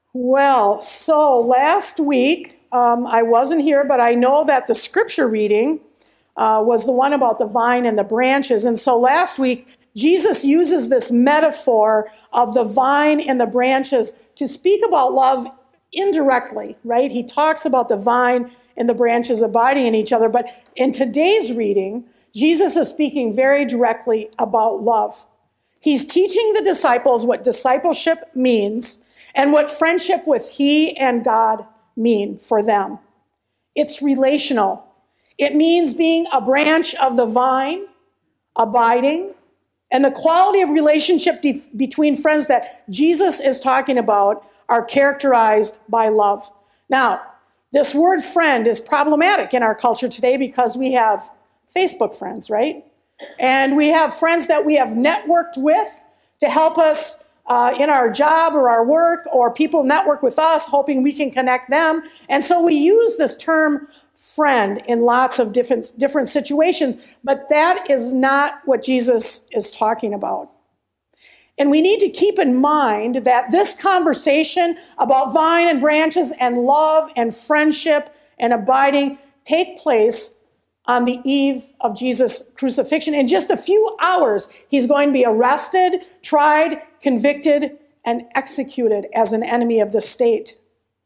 Well, so last week, I wasn't here, but I know that the scripture reading was the one about the vine and the branches. And so last week, Jesus uses this metaphor of the vine and the branches to speak about love indirectly, right? He talks about the vine and the branches abiding in each other. But in today's reading, Jesus is speaking very directly about love. He's teaching the disciples what discipleship means and what friendship with He and God mean for them. It's relational. It means being a branch of the vine, abiding, and the quality of relationship between friends that Jesus is talking about are characterized by love. Now, this word friend is problematic in our culture today because we have Facebook friends, right? And we have friends that we have networked with to help us in our job or our work, or people network with us hoping we can connect them. And so we use this term friend in lots of different situations, but that is not what Jesus is talking about. And we need to keep in mind that this conversation about vine and branches and love and friendship and abiding take place on the eve of Jesus' crucifixion. In just a few hours, he's going to be arrested, tried, convicted, and executed as an enemy of the state.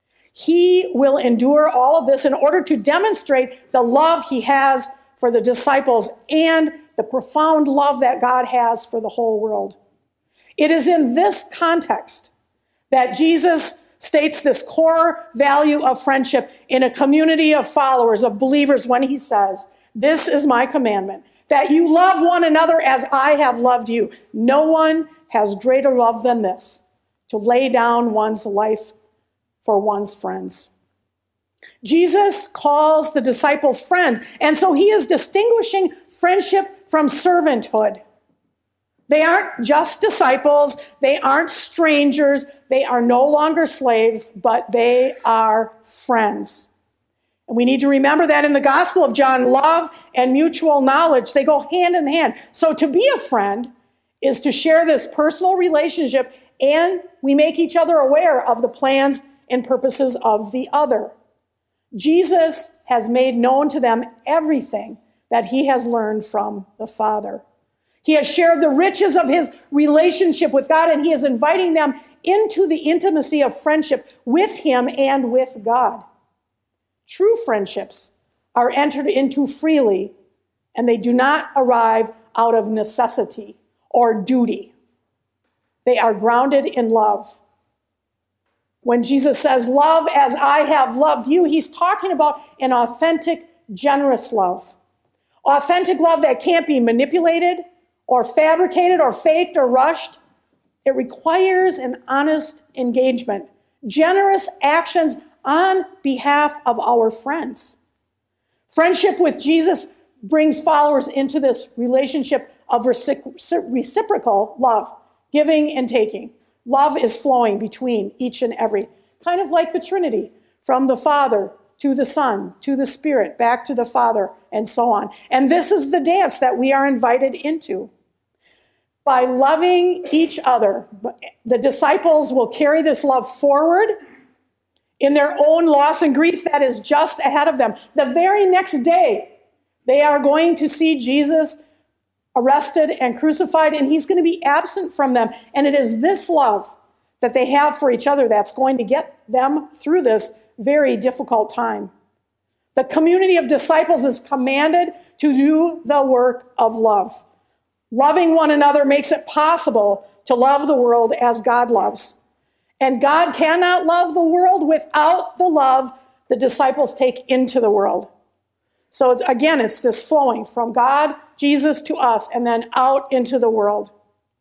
He will endure all of this in order to demonstrate the love he has for the disciples and the profound love that God has for the whole world. It is in this context that Jesus states this core value of friendship in a community of followers, of believers, when he says, "This is my commandment, that you love one another as I have loved you. No one has greater love than this, to lay down one's life for one's friends." Jesus calls the disciples friends, and so he is distinguishing friendship from servanthood. They aren't just disciples, they aren't strangers, they are no longer slaves, but they are friends. And we need to remember that in the Gospel of John, love and mutual knowledge, they go hand in hand. So to be a friend is to share this personal relationship, and we make each other aware of the plans and purposes of the other. Jesus has made known to them everything that he has learned from the Father. He has shared the riches of his relationship with God, and he is inviting them into the intimacy of friendship with him and with God. True friendships are entered into freely, and they do not arrive out of necessity or duty. They are grounded in love. When Jesus says, "Love as I have loved you," he's talking about an authentic, generous love. Authentic love that can't be manipulated or fabricated or faked or rushed. It requires an honest engagement, generous actions on behalf of our friends. Friendship with Jesus brings followers into this relationship of reciprocal love, giving and taking. Love is flowing between each and every, kind of like the Trinity, from the Father to the Son, to the Spirit, back to the Father, and so on. And this is the dance that we are invited into. By loving each other, the disciples will carry this love forward in their own loss and grief that is just ahead of them. The very next day, they are going to see Jesus arrested and crucified, and he's going to be absent from them. And it is this love that they have for each other that's going to get them through this very difficult time. The community of disciples is commanded to do the work of love. Loving one another makes it possible to love the world as God loves. And God cannot love the world without the love the disciples take into the world. So it's this flowing from God, Jesus, to us, and then out into the world.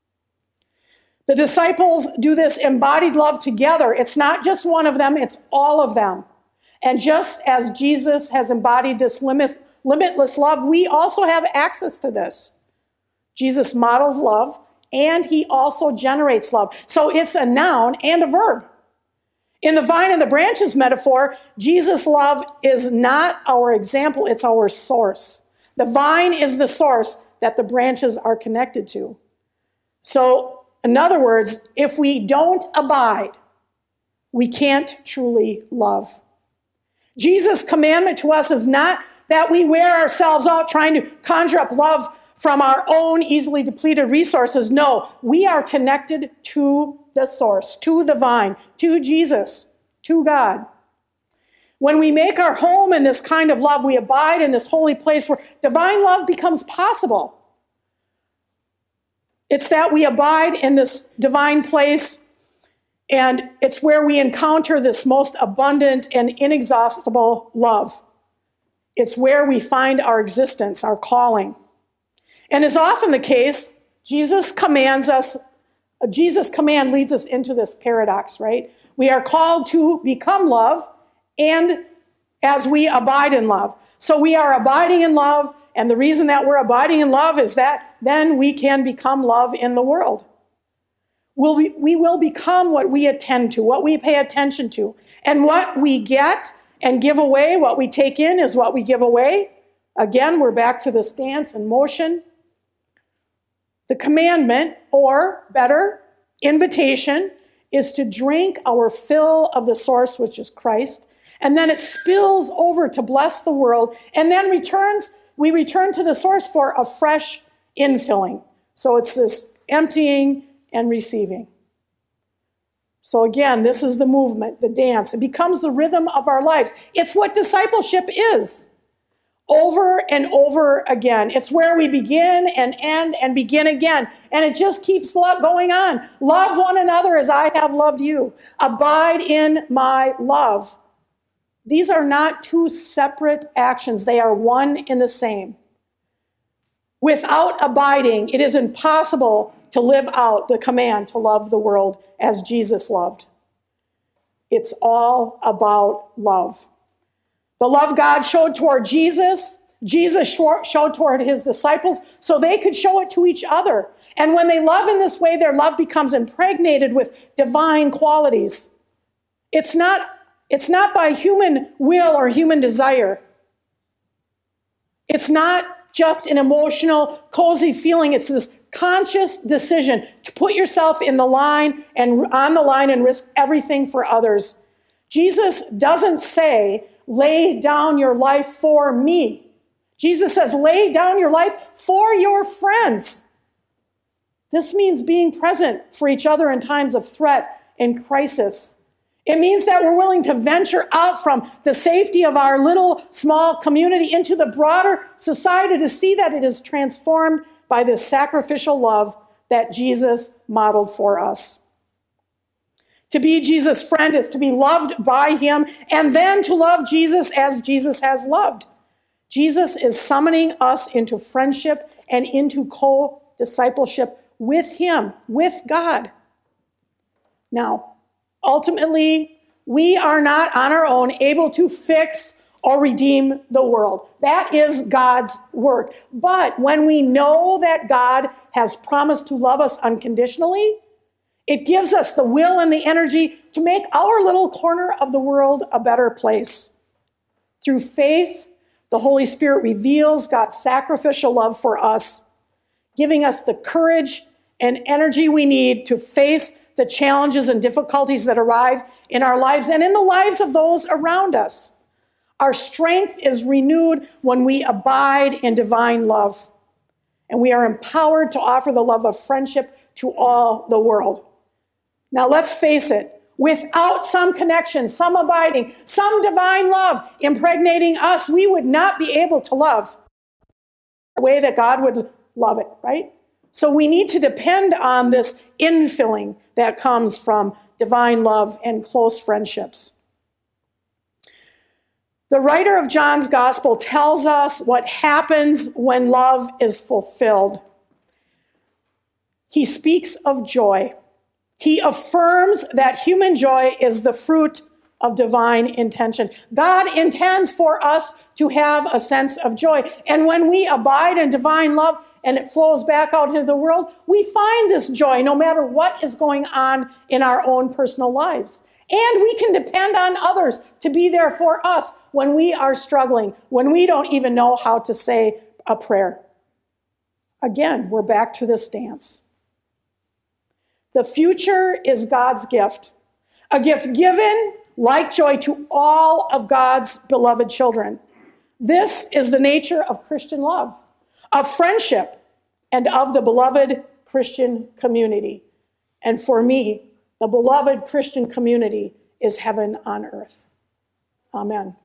The disciples do this embodied love together. It's not just one of them, it's all of them. And just as Jesus has embodied this limitless love, we also have access to this. Jesus models love, and he also generates love. So it's a noun and a verb. In the vine and the branches metaphor, Jesus' love is not our example, it's our source. The vine is the source that the branches are connected to. So, in other words, if we don't abide, we can't truly love. Jesus' commandment to us is not that we wear ourselves out trying to conjure up love from our own easily depleted resources. No, we are connected to the source, to the vine, to Jesus, to God. When we make our home in this kind of love, we abide in this holy place where divine love becomes possible. It's that we abide in this divine place, and it's where we encounter this most abundant and inexhaustible love. It's where we find our existence, our calling. And as often the case, Jesus' command leads us into this paradox, right? We are called to become love, and as we abide in love. So we are abiding in love, and the reason that we're abiding in love is that then we can become love in the world. We will become what we attend to, what we pay attention to. And what we get and give away, what we take in is what we give away. Again, we're back to this dance and motion. The commandment, or better, invitation, is to drink our fill of the source, which is Christ, and then it spills over to bless the world, and then we return to the source for a fresh infilling. So it's this emptying and receiving. So again, this is the movement, the dance. It becomes the rhythm of our lives. It's what discipleship is. Over and over again. It's where we begin and end and begin again. And it just keeps going on. Love one another as I have loved you. Abide in my love. These are not two separate actions. They are one in the same. Without abiding, it is impossible to live out the command to love the world as Jesus loved. It's all about love. The love God showed toward Jesus showed toward his disciples so they could show it to each other. And when they love in this way, their love becomes impregnated with divine qualities. It's not by human will or human desire. It's not just an emotional, cozy feeling. It's this conscious decision to put yourself in the line and on the line and risk everything for others. Jesus doesn't say, lay down your life for me. Jesus says, lay down your life for your friends. This means being present for each other in times of threat and crisis. It means that we're willing to venture out from the safety of our little small community into the broader society to see that it is transformed by this sacrificial love that Jesus modeled for us. To be Jesus' friend is to be loved by him and then to love Jesus as Jesus has loved. Jesus is summoning us into friendship and into co-discipleship with him, with God. Now, ultimately, we are not on our own able to fix or redeem the world. That is God's work. But when we know that God has promised to love us unconditionally, it gives us the will and the energy to make our little corner of the world a better place. Through faith, the Holy Spirit reveals God's sacrificial love for us, giving us the courage and energy we need to face the challenges and difficulties that arrive in our lives and in the lives of those around us. Our strength is renewed when we abide in divine love, and we are empowered to offer the love of friendship to all the world. Now let's face it, without some connection, some abiding, some divine love impregnating us, we would not be able to love the way that God would love it, right? So we need to depend on this infilling that comes from divine love and close friendships. The writer of John's Gospel tells us what happens when love is fulfilled. He speaks of joy. He affirms that human joy is the fruit of divine intention. God intends for us to have a sense of joy. And when we abide in divine love and it flows back out into the world, we find this joy no matter what is going on in our own personal lives. And we can depend on others to be there for us when we are struggling, when we don't even know how to say a prayer. Again, we're back to this dance. The future is God's gift. a gift given like joy to all of God's beloved children. This is the nature of Christian love, of friendship, and of the beloved Christian community. And for me, the beloved Christian community is heaven on earth. Amen.